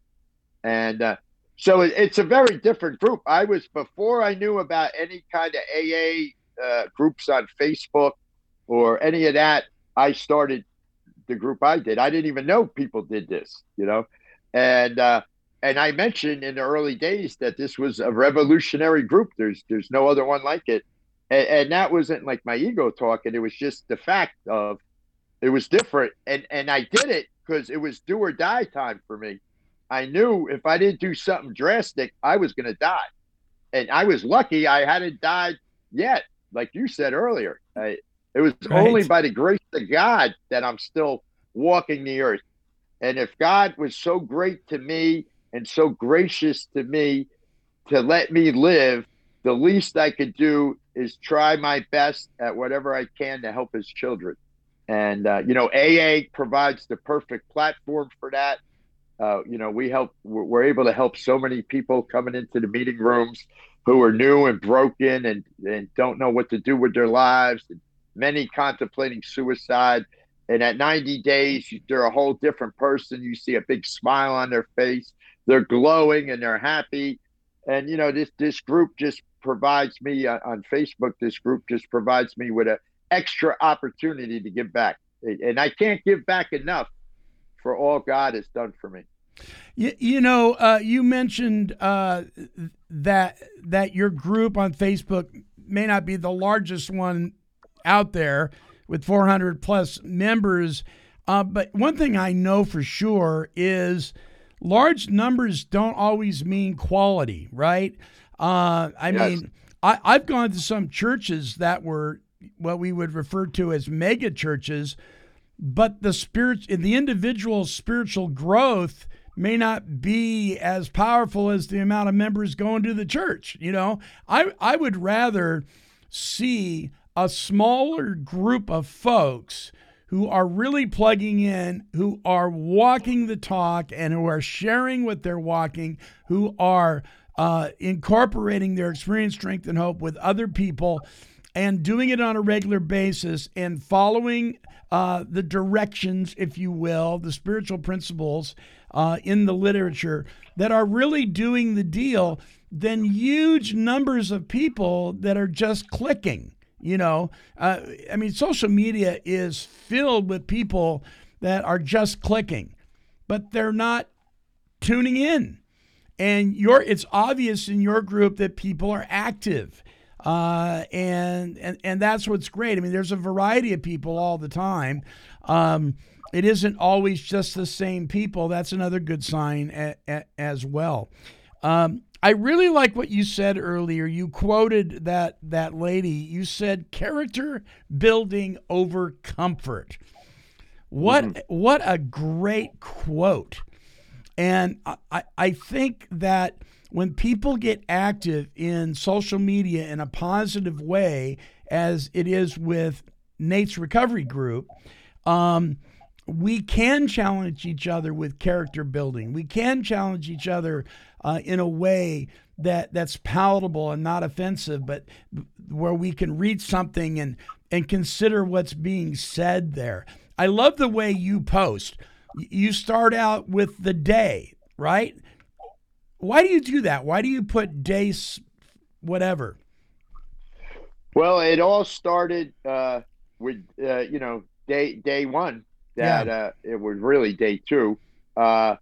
J: And uh, so it's a very different group. I was, before I knew about any kind of A A uh, groups on Facebook or any of that, I started the group I did. I didn't even know people did this, you know? And uh, and I mentioned in the early days that this was a revolutionary group. There's there's no other one like it. And, and that wasn't like my ego talking. It was just the fact of it was different. And, and I did it because it was do or die time for me. I knew if I didn't do something drastic, I was going to die. And I was lucky I hadn't died yet. Like you said earlier, I, it was right. only by the grace of God that I'm still walking the earth. And if God was so great to me and so gracious to me to let me live, the least I could do is try my best at whatever I can to help his children. And, uh, you know, A A provides the perfect platform for that. Uh, you know, we help, we're able to help so many people coming into the meeting rooms who are new and broken and, and don't know what to do with their lives, and many contemplating suicide. And at ninety days, they're a whole different person. You see a big smile on their face. They're glowing and they're happy. And, you know, this, this group just provides me uh, on Facebook, this group just provides me with an extra opportunity to give back. And I can't give back enough for all God has done for me.
C: You, you know, uh, you mentioned uh, that that your group on Facebook may not be the largest one out there with four hundred plus members. Uh, but one thing I know for sure is large numbers don't always mean quality, right? Uh, I yes. mean, I, I've gone to some churches that were what we would refer to as mega churches, but the spirit, the individual spiritual growth may not be as powerful as the amount of members going to the church. You know, I I would rather see a smaller group of folks who are really plugging in, who are walking the talk and who are sharing what they're walking, who are uh, incorporating their experience, strength, and hope with other people. and doing it on a regular basis and following uh, the directions, if you will, the spiritual principles uh, in the literature that are really doing the deal, then huge numbers of people that are just clicking. You know, uh, I mean, social media is filled with people that are just clicking, but they're not tuning in. And you're, it's obvious in your group that people are active. Uh, and, and, and that's what's great. I mean, there's a variety of people all the time. Um, it isn't always just the same people. That's another good sign a, a, as well. Um, I really like what you said earlier. You quoted that, that lady. You said character building over comfort. What, mm-hmm. what a great quote. And I, I think that when people get active in social media in a positive way, as it is with Nate's Recovery Group, um, we can challenge each other with character building. We can challenge each other uh, in a way that that's palatable and not offensive, but where we can read something and, and consider what's being said there. I love the way you post. You start out with the day, right? Why do you do that? Why do you put days, whatever?
J: Well, it all started uh, with, uh, you know, day day one. That yeah. uh, it was really day two, uh,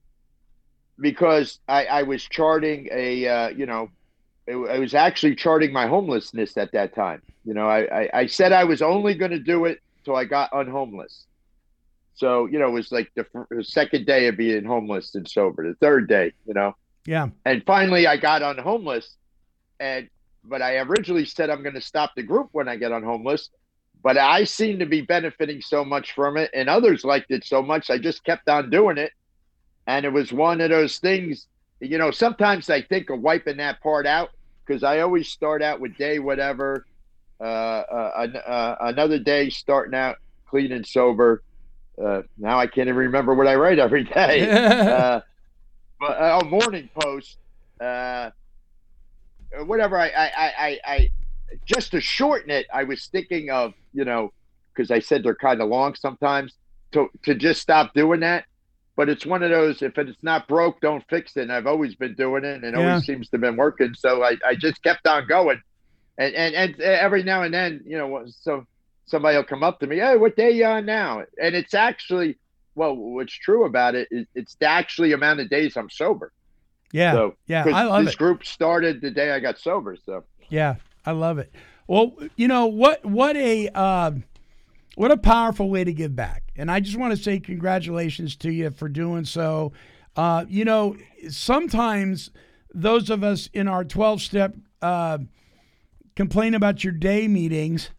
J: because I, I was charting a, uh, you know, it, I was actually charting my homelessness at that time. You know, I, I, I said I was only going to do it till I got unhomeless. So, you know, it was like the, the second day of being homeless and sober, the third day, you know.
C: Yeah.
J: And finally I got unhomeless. And, but I originally said I'm going to stop the group when I get unhomeless. But I seem to be benefiting so much from it, and others liked it so much, I just kept on doing it. And it was one of those things, you know, sometimes I think of wiping that part out, because I always start out with day whatever, uh, uh, uh, another day starting out clean and sober. Uh, now I can't even remember what I write every day. uh, but uh, oh, morning post, uh, whatever. I, I, I, I, just to shorten it, I was thinking of, you know, because I said they're kind of long sometimes, to to just stop doing that. But it's one of those, if it's not broke, don't fix it. And I've always been doing it, and it yeah. always seems to have been working. So I, I just kept on going. And, and and every now and then, you know, so somebody will come up to me, hey, what day are you on now? And it's actually, well, what's true about it is it's the actually amount of days I'm sober.
C: Yeah,
J: so,
C: yeah, I love
J: this
C: it.
J: group started the day I got sober, so.
C: Yeah, I love it. Well, you know, what what a uh, what a powerful way to give back. And I just want to say congratulations to you for doing so. Uh, you know, sometimes those of us in our twelve-step uh, complain about your day meetings.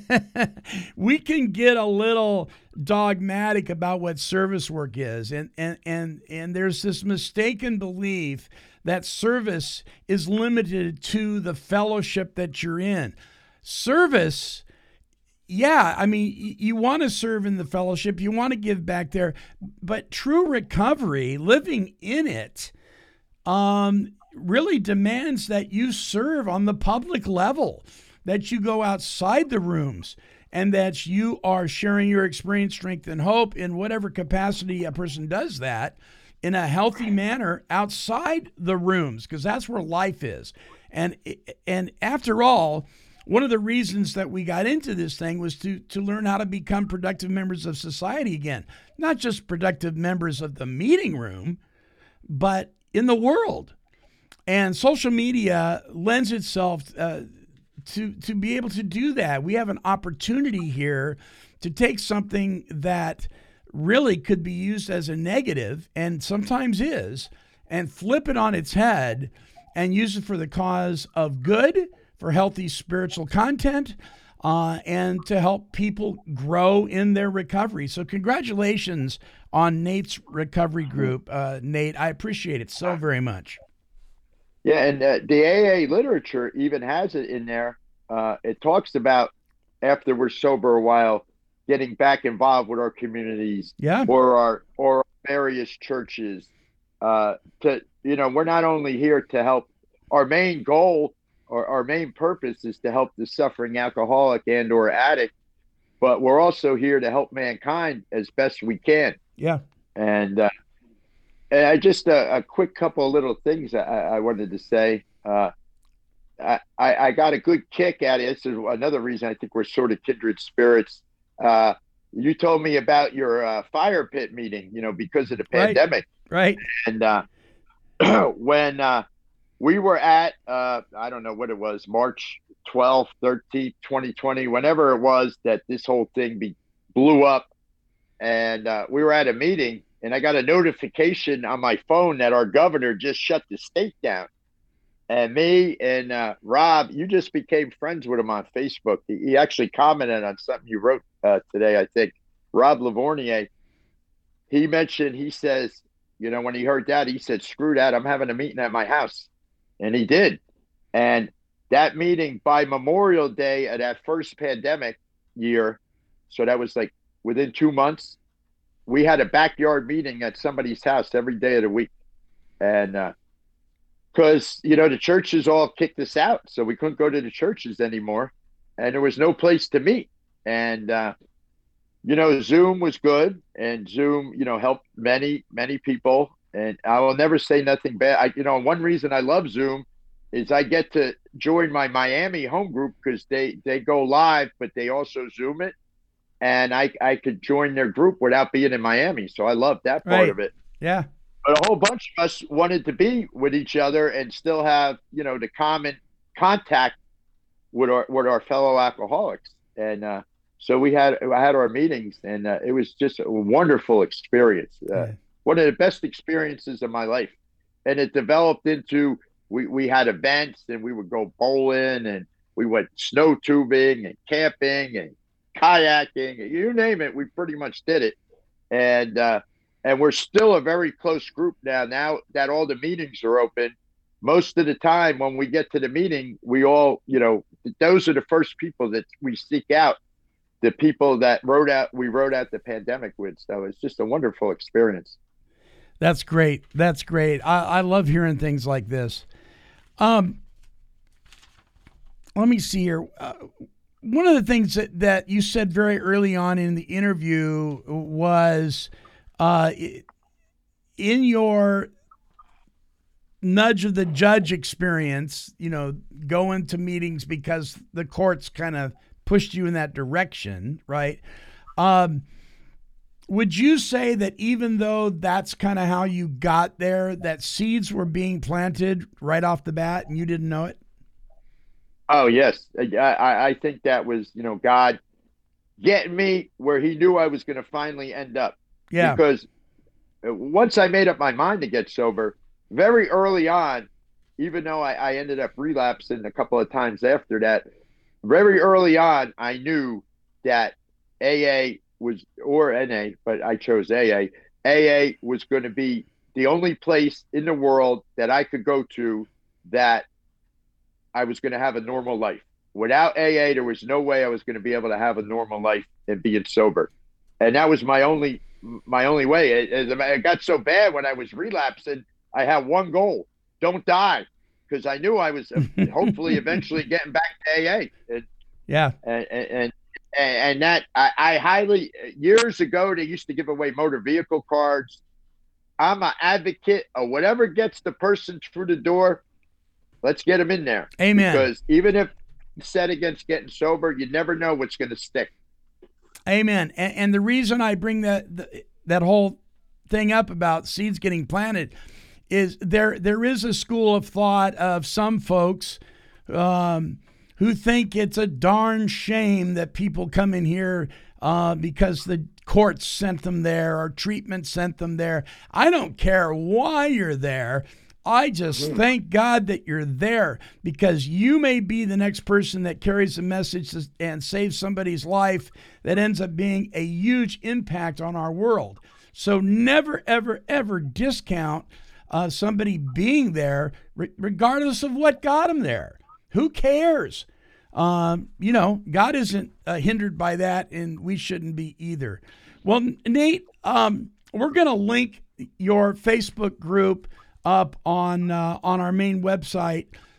C: We can get a little dogmatic about what service work is. And, and, and, and there's this mistaken belief that service is limited to the fellowship that you're in. Service, yeah, I mean, you want to serve in the fellowship, you want to give back there, but true recovery, living in it, um, really demands that you serve on the public level, that you go outside the rooms, and that you are sharing your experience, strength, and hope in whatever capacity a person does that in a healthy manner outside the rooms, because that's where life is. And and after all, one of the reasons that we got into this thing was to to learn how to become productive members of society again, not just productive members of the meeting room, but in the world. And social media lends itself uh, to to be able to do that. We have an opportunity here to take something that really could be used as a negative, and sometimes is, and flip it on its head and use it for the cause of good, for healthy spiritual content, uh, and to help people grow in their recovery. So congratulations on Nate's Recovery Group. Uh, Nate, I appreciate it so very much.
J: Yeah, and uh, the A A literature even has it in there. Uh, it talks about after we're sober a while, getting back involved with our communities,
C: yeah,
J: or our or our various churches. Uh, to you know, we're not only here to help. Our main goal our, our main purpose is to help the suffering alcoholic and or addict, but we're also here to help mankind as best we can.
C: Yeah.
J: And, uh, and I just, uh, a quick couple of little things I, I wanted to say. Uh, I, I got a good kick at it. This is another reason I think we're sort of kindred spirits. Uh, you told me about your uh, fire pit meeting, you know, because of the pandemic.
C: Right.
J: And uh, when uh, we were at, uh, I don't know what it was, March twelfth, thirteenth, twenty twenty, whenever it was that this whole thing be, blew up. And uh, we were at a meeting, and I got a notification on my phone that our governor just shut the state down. And me and uh, Rob, you just became friends with him on Facebook. He, he actually commented on something you wrote uh, today, I think. Rob Lavornier, he mentioned, he says, you know, when he heard that, he said, screw that, I'm having a meeting at my house. And he did. And that meeting by Memorial Day of that first pandemic year, so that was like within two months, we had a backyard meeting at somebody's house every day of the week. And, uh, because, you know, the churches all kicked us out, so we couldn't go to the churches anymore, and there was no place to meet. And, uh, you know, Zoom was good, and Zoom, you know, helped many, many people. And I will never say nothing bad. I, you know, one reason I love Zoom is I get to join my Miami home group because they, they go live, but they also Zoom it. And I, I could join their group without being in Miami. So I love that part
C: right.
J: of it.
C: Yeah.
J: But a whole bunch of us wanted to be with each other and still have, you know, the common contact with our with our fellow alcoholics. And uh, so we had I had our meetings, and uh, it was just a wonderful experience. Uh, yeah. One of the best experiences of my life. And it developed into we we had events, and we would go bowling, and we went snow tubing and camping and kayaking, and you name it, we pretty much did it. And uh, And we're still a very close group now. Now that all the meetings are open, most of the time when we get to the meeting, we all, you know, those are the first people that we seek out, the people that wrote out, we wrote out the pandemic with. So it's just a wonderful experience.
C: That's great. That's great. I, I love hearing things like this. Um, let me see here. Uh, one of the things that, that you said very early on in the interview was, Uh, in your nudge of the judge experience, you know, going to meetings because the courts kind of pushed you in that direction, right? Um, would you say that even though that's kind of how you got there, that seeds were being planted right off the bat and you didn't know it?
J: Oh, yes. I, I think that was, you know, God getting me where he knew I was going to finally end up.
C: Yeah.
J: Because once I made up my mind to get sober, very early on, even though I, I ended up relapsing a couple of times after that, very early on, I knew that A A was, or N A, but I chose A A. A A was going to be the only place in the world that I could go to that I was going to have a normal life. Without A A, there was no way I was going to be able to have a normal life and being sober. And that was my only my only way. It, it got so bad when I was relapsing, I had one goal: don't die, because I knew I was hopefully eventually getting back to A A. And,
C: yeah.
J: And, and, and that I, I highly, years ago, they used to give away motor vehicle cards. I'm an advocate of whatever gets the person through the door. Let's get them in there.
C: Amen.
J: Because even if set against getting sober, you never know what's going to stick.
C: Amen. And, and the reason I bring that that whole thing up about seeds getting planted is there there is a school of thought of some folks um, who think it's a darn shame that people come in here uh, because the courts sent them there or treatment sent them there. I don't care why you're there. I just thank God that you're there, because you may be the next person that carries a message and saves somebody's life that ends up being a huge impact on our world. So never, ever, ever discount uh, somebody being there, re- regardless of what got them there. Who cares? Um, you know, God isn't uh, hindered by that, and we shouldn't be either. Well, Nate, um, we're going to link your Facebook group up on uh, on our main website.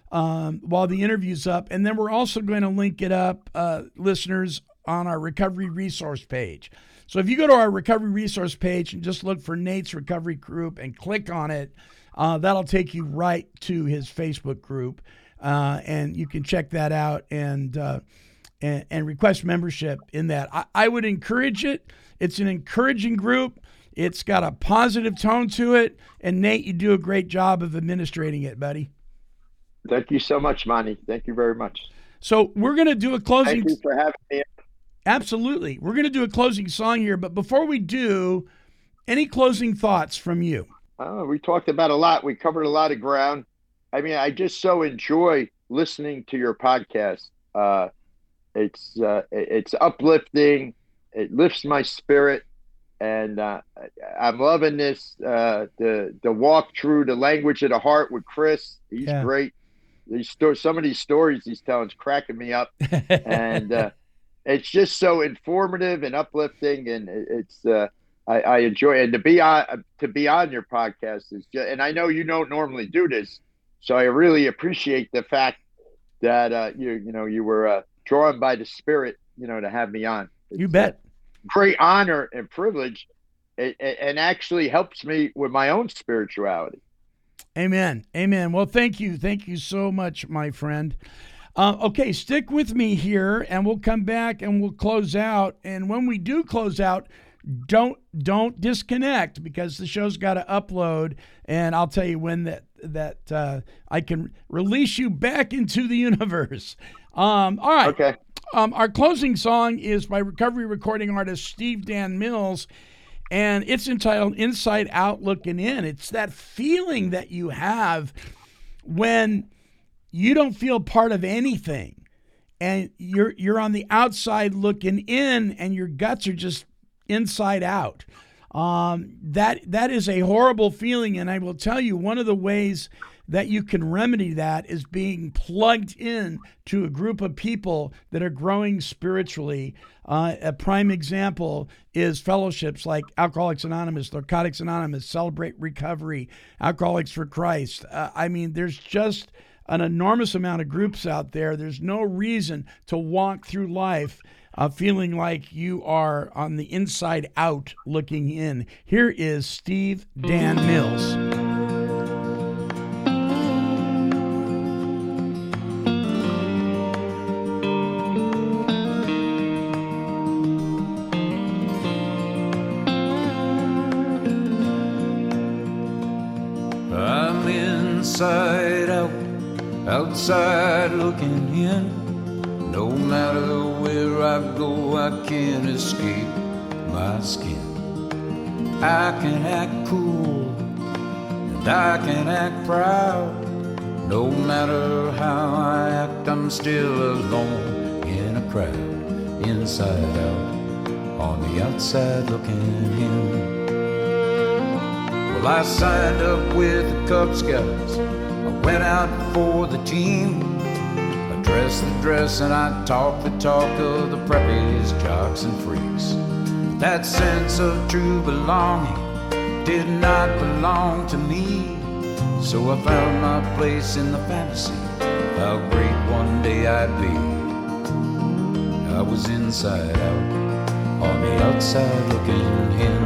C: um, while the interview's up. And then we're also going to link it up, uh, listeners, on our recovery resource page. So if you go to our recovery resource page and just look for Nate's Recovery Group and click on it, uh, that'll take you right to his Facebook group. Uh, and you can check that out and, uh, and, and request membership in that. I, I would encourage it. It's an encouraging group. It's got a positive tone to it. And Nate, you do a great job of administrating it, buddy.
J: Thank you so much, Monty. Thank you very much.
C: So we're going to do a closing.
J: Thank you for having me.
C: Absolutely. We're going to do a closing song here. But before we do, any closing thoughts from you?
J: Uh, we talked about a lot. We covered a lot of ground. I mean, I just so enjoy listening to your podcast. Uh, it's uh, it's uplifting. It lifts my spirit, and uh, I'm loving this. Uh, the the walk through the language of the heart with Chris. He's yeah. great. These sto- some of these stories he's telling is cracking me up, and uh, it's just so informative and uplifting. And it's uh, I, I enjoy it. And to be on to be on your podcast is just, and I know you don't normally do this. So I really appreciate the fact that uh, you you know you were uh, drawn by the Spirit, you know, to have me on. It's
C: you bet.
J: Great honor and privilege, it, it, and actually helps me with my own spirituality.
C: Amen. Amen. Well, thank you. Thank you so much, my friend. Uh, okay, stick with me here, and we'll come back and we'll close out. And when we do close out, don't don't disconnect, because the show's got to upload, and I'll tell you when that that uh, I can release you back into the universe. Um, all right.
J: Okay.
C: Um, our closing song is by recovery recording artist Steve Dan Mills, and it's entitled Inside Out Looking In. It's that feeling that you have when you don't feel part of anything, and you're you're on the outside looking in, and your guts are just inside out. Um, that that is a horrible feeling, and I will tell you, one of the ways that you can remedy that is being plugged in to a group of people that are growing spiritually. Uh, a prime example is fellowships like Alcoholics Anonymous, Narcotics Anonymous, Celebrate Recovery, Alcoholics for Christ. Uh, I mean, there's just an enormous amount of groups out there. There's no reason to walk through life Uh, feeling like you are on the inside out looking in. Here is Steve Dan Mills.
M: I'm inside out, outside looking in. No matter where I go, I can't escape my skin. I can act cool, and I can act proud. No matter how I act, I'm still alone in a crowd. Inside out, on the outside looking in. Well, I signed up with the Cub Scouts. I went out for the team. Dress the dress and I talk the talk of the preppies, jocks and freaks. That sense of true belonging did not belong to me. So I found my place in the fantasy of how great one day I'd be. I was inside out, on the outside looking in.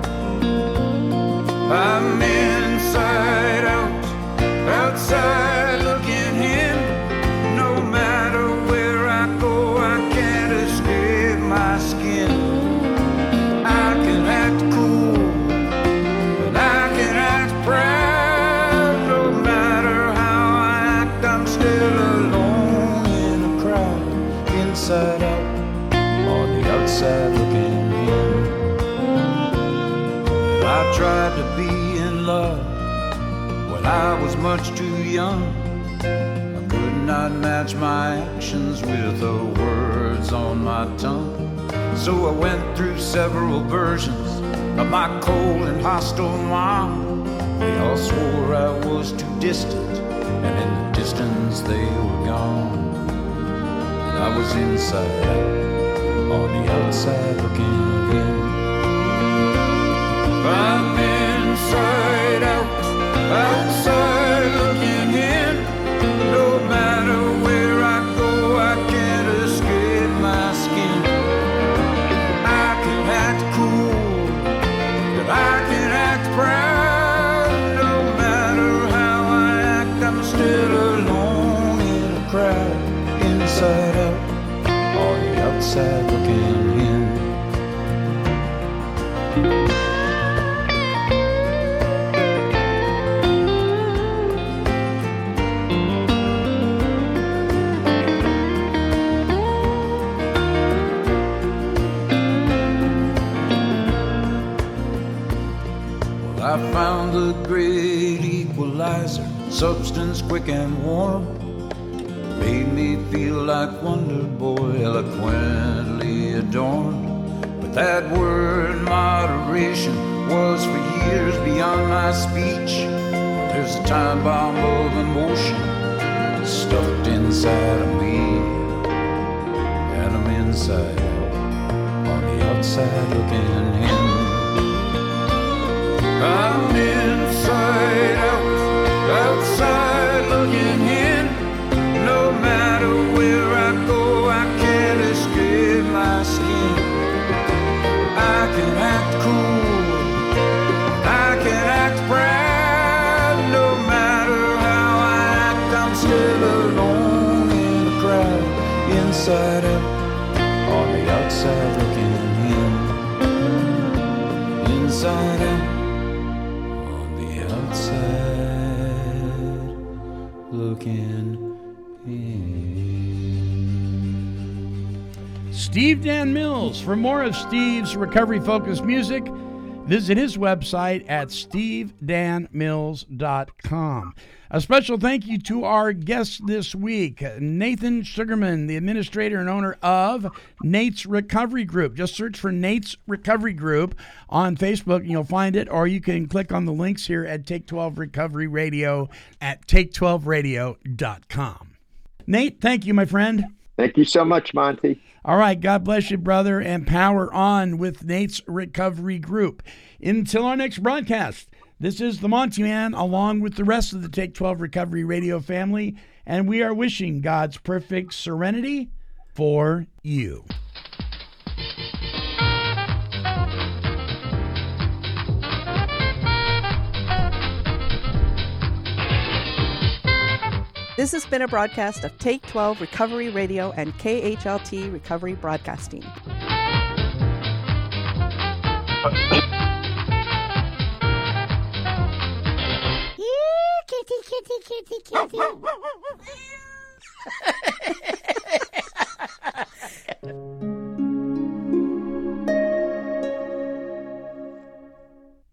M: I'm inside out, outside looking in. No matter where I go, I can't escape my skin. I can act cool, and I can act proud. No matter how I act, I'm still alone in a crowd. Inside out, on the outside looking in. I tried to be in love when I was much too young. Not match my actions with the words on my tongue. So I went through several versions of my cold and hostile mom. They all swore I was too distant, and in the distance they were gone. And I was inside out, on the outside looking in. I'm inside out, outside looking in. No outside looking in. Well, I found the great equalizer, substance quick and warm. Made me feel like Wonder Boy, eloquently adorned. But that word moderation was for years beyond my speech. There's a time bomb of emotion stuffed inside of me, and I'm inside out, on the outside looking in. I'm inside out, outside looking in. No matter where I go, I can't escape my skin. I can act cool, I can act proud. No matter how I act, I'm still alone in the crowd. Inside out, on the outside looking in. Inside out, on the outside looking.
C: Steve Dan Mills. For more of Steve's recovery-focused music, visit his website at steve dan mills dot com. A special thank you to our guest this week, Nathan Sugarman, the administrator and owner of Nate's Recovery Group. Just search for Nate's Recovery Group on Facebook and you'll find it, or you can click on the links here at Take twelve Recovery Radio at take twelve radio dot com. Nate, thank you, my friend.
J: Thank you so much, Monty.
C: All right, God bless you, brother, and power on with Nate's Recovery Group. Until our next broadcast, this is the Monty Man, along with the rest of the Take twelve Recovery Radio family, and we are wishing God's perfect serenity for you.
A: This has been a broadcast of Take twelve Recovery Radio and K H L T Recovery Broadcasting.
N: Kitty, kitty, kitty, kitty.